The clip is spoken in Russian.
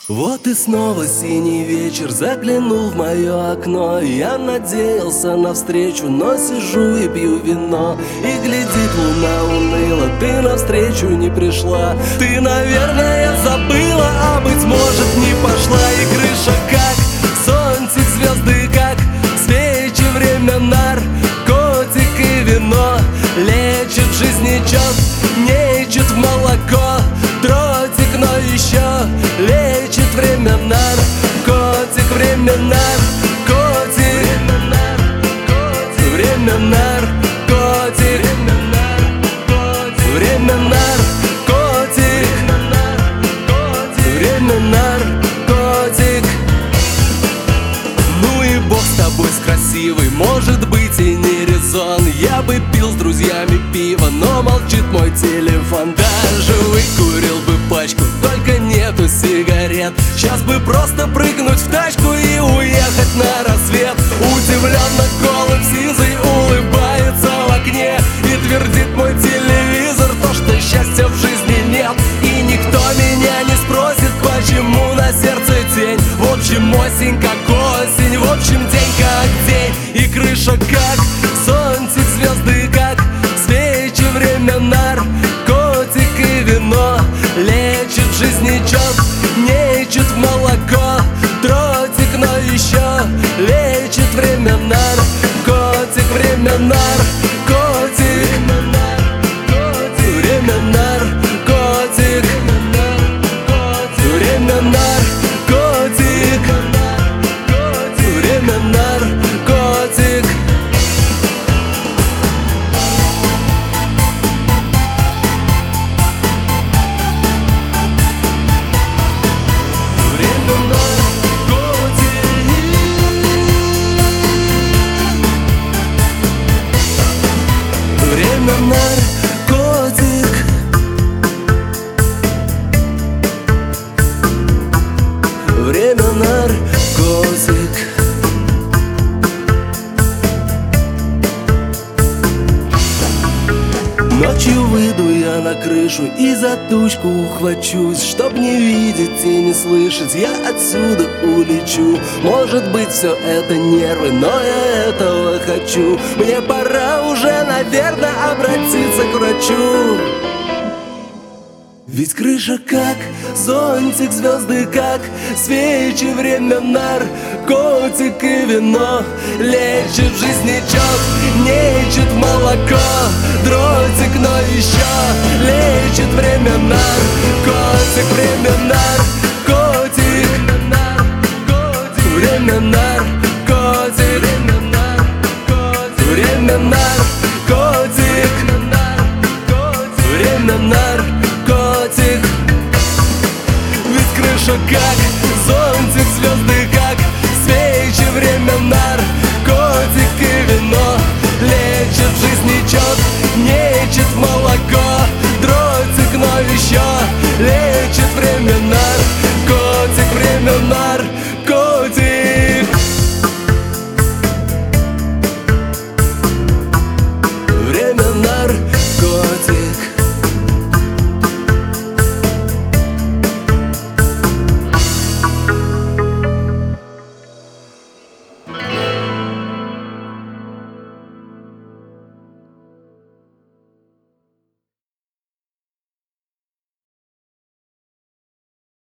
Вот и снова синий вечер заглянул в мое окно. Я надеялся на встречу, но сижу и пью вино. И глядит луна уныло, ты навстречу не пришла. Ты, наверное, забыла, а быть может не пошла. И крыша как зонтик, звезды как свечи, время наркотик и вино. Лечит жизнечет, нечет в молоко. Дротик, но еще лечит время наркотик. Время наркотик. Время наркотик. Время наркотик. Время наркотик. Ну и бог с тобой, с красивой, может быть и не резон. Я бы пил с друзьями пиво, но молчит мой телефон. Даже выкурил бы пачку, только нету сигарет. Сейчас бы просто прыгнуть в тачку и уехать на рассвет. Удивленно голым сизый улыбается в окне и твердит мой телевизор то, что счастья в жизни нет. И никто меня не спросит, почему на сердце тень. В общем, осень как осень, в общем, день как день. И крыша как зонтик, звезды как свечи, время наркотик и вино. Лечит жизнечет, нечет в молоко. Дротик, но еще лечит время наркотик. Время наркотик. Время наркотик. Время наркотик. Время наркотик. Время наркотик. Время наркотик. Ночью выйду я на крышу и за тучку ухвачусь. Чтоб не видеть и не слышать, я отсюда улечу. Может быть, все это нервы, но я этого хочу. Мне пора уже, наверное, обратиться к врачу. Ведь крыша как зонтик, звезды как свечи, время наркотик и вино. Лечит жизнечет, нечет молоко. Дротик, но еще лечит время наркотик. Время наркотик. Время наркотик. Время наркотик. Время наркотик. Ведь крыша как